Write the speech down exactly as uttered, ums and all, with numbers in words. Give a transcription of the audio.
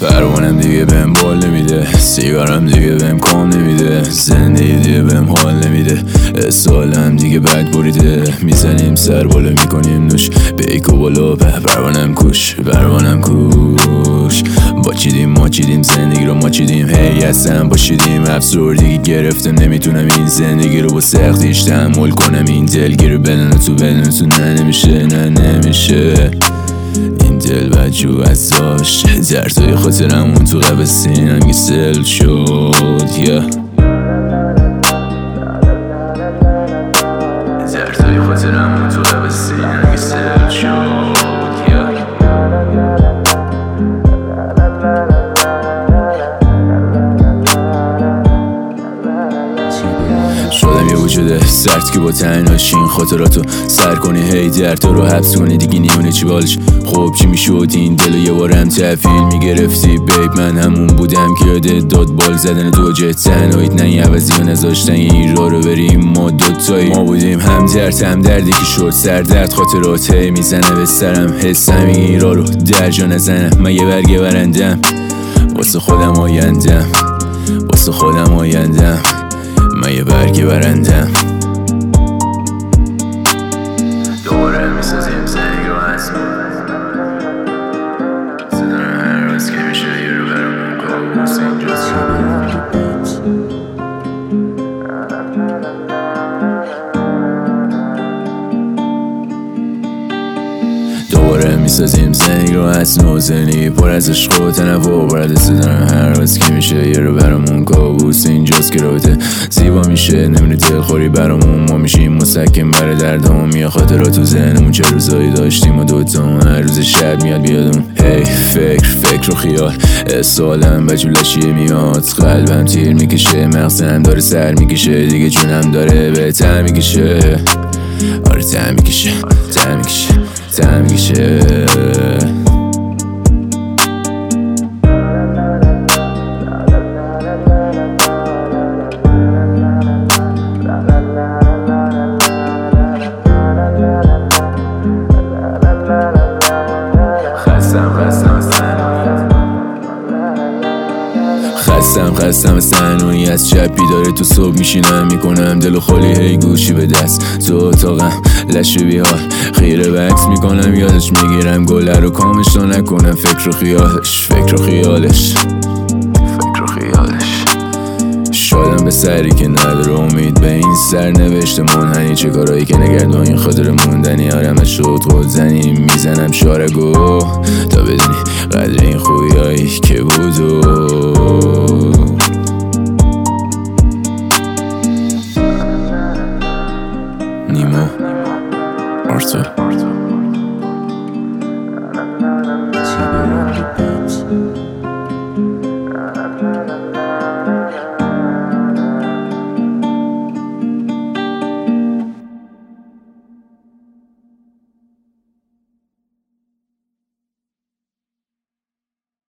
پروانم دیگه بهم بال نمیده، سیگارم دیگه بهم کام نمیده، زندگی دیگه بهم حال نمیده، سالم دیگه بد بریده. میزنیم سر بالا میکنیم نوش، بیک و بالا پروانم کوش، پروانم کوش. با چیدیم ما چیدیم زندگی رو ما چیدیم، هی اصلا باشیدیم افسردگی گرفتم، نمیتونم این زندگی رو با سختیش تحمل کنم. این دلگیری بدن تو بدن تو نه نمیشه، نه نمیشه. این دل بجو ازاش دردای خاطرمون تو قبل سینم که سل شد yeah. دردای خاطرمون تو قبل سینم که سل شد yeah. شدم یه وجوده سرد که با تنهاش این خاطراتو سر کنی، هی درد رو حبس کنی دیگه نیونه چی بالش. خب چی میشد این دلو یه بارم تحویل میگرفتی بیب، من همون بودم که یادت داد بال زدن دو جه تنهاییت نه یه عوضی و نذاشتن این را رو بریم ما دوتایی. ما بودیم هم درد هم دردی که شد سر درد، خاطرات هی میزنه به سرم حسم این را رو در جا نزنم. من یه برگه برندم واسه خودم آیندم، واسه خودم آیندم، من یه برگی برندم. دوباره میسازیم زندگی رو از صدارم هر روز که میشه یه رو برمون کابوس اینجاست. دوباره میسازیم زندگی رو از نو، زندگی پر از عشق و تنوع، برد صدارم هر روز که میشه یه رو برمون کابوس اینجاست. که رابطه زیبا میشه نمیره دلخوری برامون، ما میشیم مسکن برای دردمون. میاد خاطرات تو ذهنمون چه روزایی داشتیم و دوتامون، هر روز شب میاد بیادمون. هی فکر فکر و خیال سالم و جولشیه میاد، قلبم تیر میکشه، مغزم داره سر میکشه، دیگه جونم داره به تر میکشه. آره تر میکشه تر میکشه تر میکشه. خستم خستم از تنهایی، از شب بیداره تو صبح میشینم میکنم دل و خالی، هی گوشی به دست تو اتاقم لش بیحال خیره بکس میکنم، یادش میگیرم گله رو کامش تا نکنم. فکر و خیالش فکر و خیالش فکر و خیالش. شادم به سری که نداره امید به این سر نوشته منحنی، چه کارایی که نگردان این خاطر موندنی. آرم شد خود زنی میزنم شارگو تا بدونی قدر این خویایی که بودو. نیمو آرتو